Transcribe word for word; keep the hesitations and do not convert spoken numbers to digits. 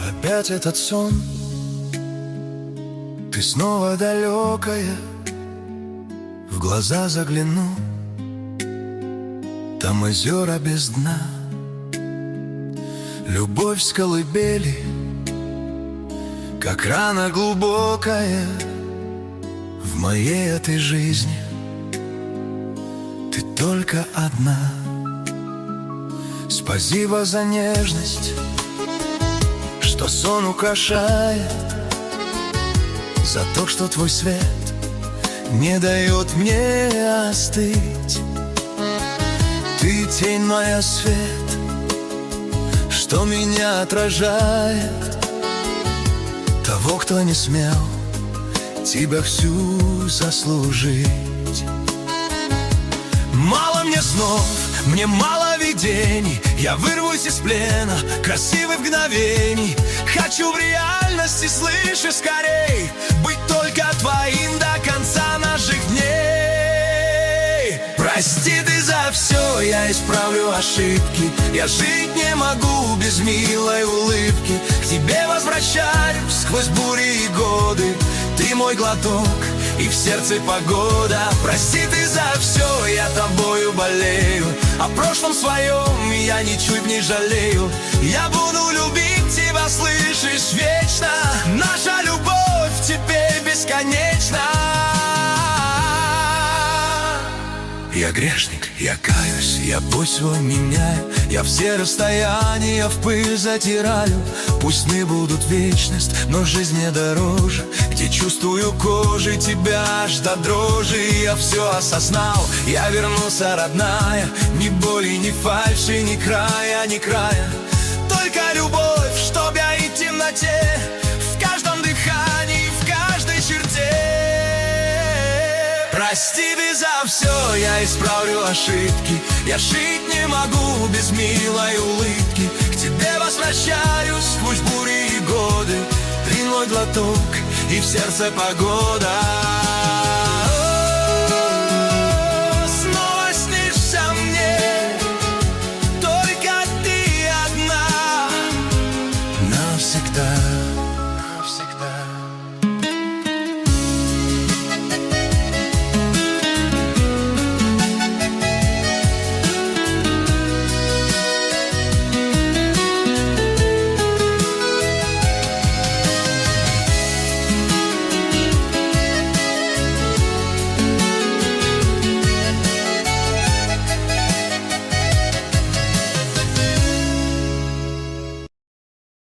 Опять этот сон, ты снова далекая. В глаза загляну, там озера без дна. Любовь с колыбели, как рана глубокая. В моей этой жизни ты только одна. Спасибо за нежность, что сон украшает, за то, что твой свет не дает мне остыть. Ты тень моя, свет, что меня отражает, того, кто не смел тебя всю заслужить. Мало мне снов, мне мало видений. Я вырвусь из плена красивых мгновений. Хочу в реальности, слышишь, скорей быть только твоим до конца наших дней. Прости ты за все, я исправлю ошибки. Я жить не могу без милой улыбки. К тебе возвращаюсь сквозь бури и годы. Ты мой глоток, и в сердце погода. Прости ты за все, я тобою болею. О прошлом своем я ничуть не жалею. Я буду любить тебя, слышишь, вечно. Наша любовь теперь бесконечна. Я грешник, я каюсь, я путь свой меняю. Я все расстояния в пыль затираю. Пусть сны будут вечность, но жизнь мне дороже. Где чувствую кожей тебя аж до дрожи. Я все осознал, я вернулся, родная. Ни боли, ни фальши, ни края, ни края. Только любовь, чтоб я и в темноте, в каждом дыхании, в каждой черте. Прости ты за все, я исправлю ошибки. Я жить не могу без милой улыбки. К тебе возвращаюсь сквозь бури и годы. Ты мой глоток, и в сердце погода. О, снова снишься мне, только ты одна. Навсегда.